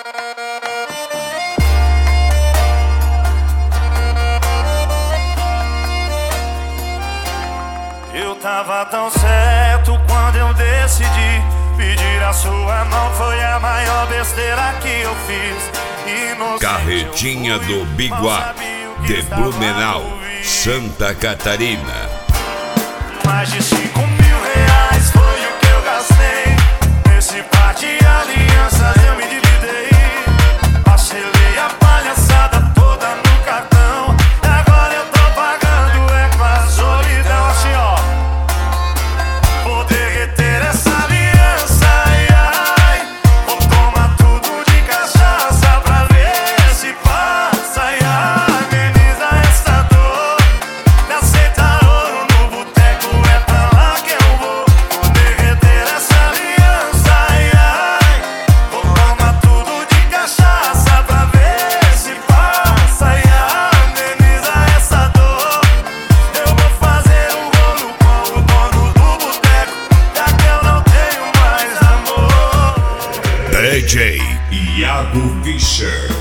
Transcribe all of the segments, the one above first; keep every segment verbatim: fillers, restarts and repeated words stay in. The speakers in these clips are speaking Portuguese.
Eu tava tão certo quando eu decidi pedir a sua mão, foi a maior besteira que eu fiz. Inocente Carretinha eu fui, do Biguá, mal sabia o que de estava Blumenau, ouvindo. Santa Catarina. Mais de cinco mil reais foi o que eu gastei. Nesse par de alianças eu me dividei. Parcelei a palhaçada toda no cartão. Agora eu tô pagando é com a solidão. Assim ó, vou derreter essa aliança, ai, ai. Vou tomar tudo de cachaça pra ver se passa, ai, ai. Ameniza essa dor. Me aceitar ouro no boteco, é pra lá que eu vou. Vou derreter essa aliança, ai, ai. Vou tomar tudo de cachaça pra ver se passa, ai, ai. Ameniza essa dor. Eu vou fazer um rolo com o dono do boteco, já que eu não tenho mais amor. D J Iago Fischer.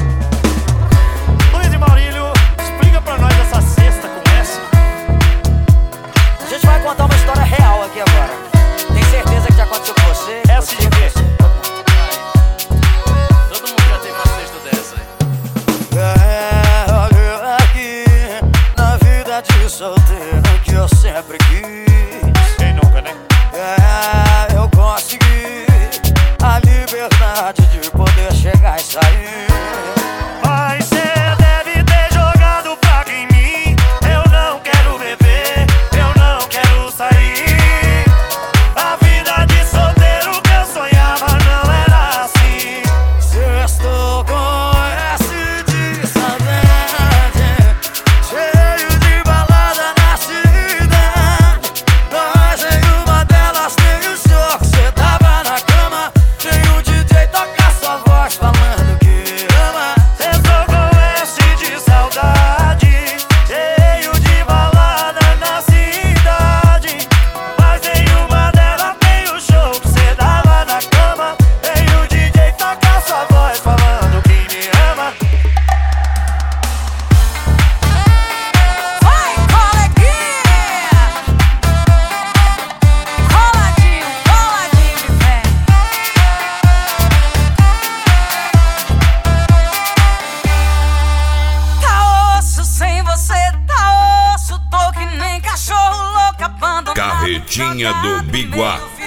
Luiz e Maurílio, explica pra nós essa cesta com essa. A gente vai contar uma história real aqui agora. Tem certeza que já aconteceu com você? Essa de quê? Todo mundo já teve uma cesta dessa aí. É, olha aqui, na vida de solteiro que eu sempre quis. Quem nunca, né? É, eu consegui a liberdade de poder chegar e sair. Mas cê deve ter jogado praga em mim. Eu não quero beber, eu não quero sair. A vida de solteiro que eu sonhava não era assim. Sextou com S de saudade, cheio de balada na cidade. Mas em uma delas tem o show, cê tava na cama, tem o D J tocar sua voz falando que ama. Cê com esse de saudade, cheio de balada na cidade. Mas em uma delas tem o show que cê dava na cama, tem o D J tocar sua voz falando que me ama. Vai, coleguinha! Coladinho, coladinho, vem. Tá osso sem você, tá osso. Tô que nem cachorro louco abandonado. Carretinha do jogado no Biguá. meio